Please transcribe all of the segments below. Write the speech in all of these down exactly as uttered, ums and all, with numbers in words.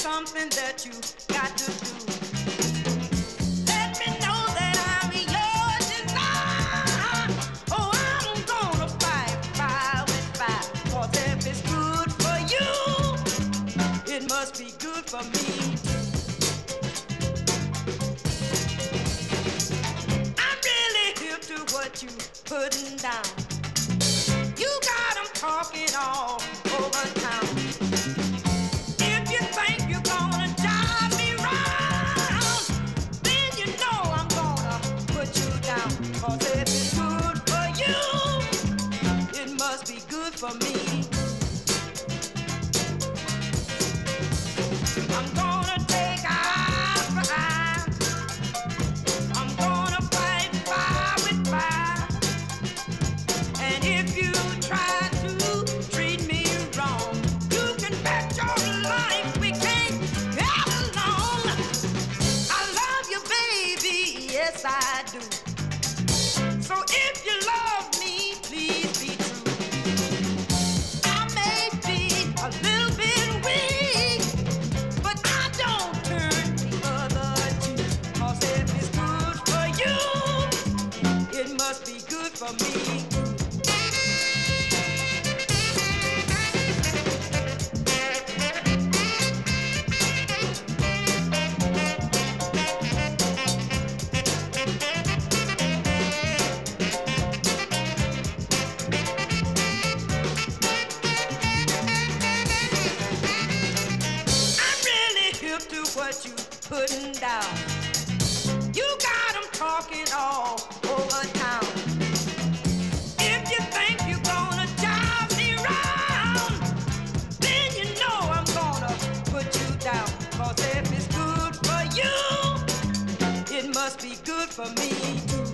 something that you got to do. Let me know that I'm yours tonight. Oh, I'm gonna fight fire with fire. 'Cause if it's good for you, it must be good for me. I'm really hip to what you putting down. You got 'em talking all over town. If you think you're gonna drive me round, then you know I'm gonna put you down. 'Cause if it's good for you, it must be good for me. I'm gonna take eye for eye. I'm gonna fight fire with fire. And if you try to treat me wrong, you can bet your life we can't get along. I love you, baby, yes I do. So if you love me, please be true. I may be a little bit weak, but I don't turn the other cheek. 'Cause if it's good for you, it must be good for me. I'm really hip to what you putting down. You got 'em talking all over town. If you think you're gonna drive me round, then you know I'm gonna put you down. 'Cause if it's good for you, it must be good for me too.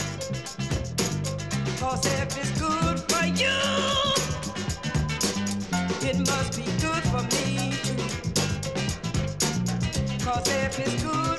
'Cause if it's good for you, it must be good for me too. 'Cause if it's good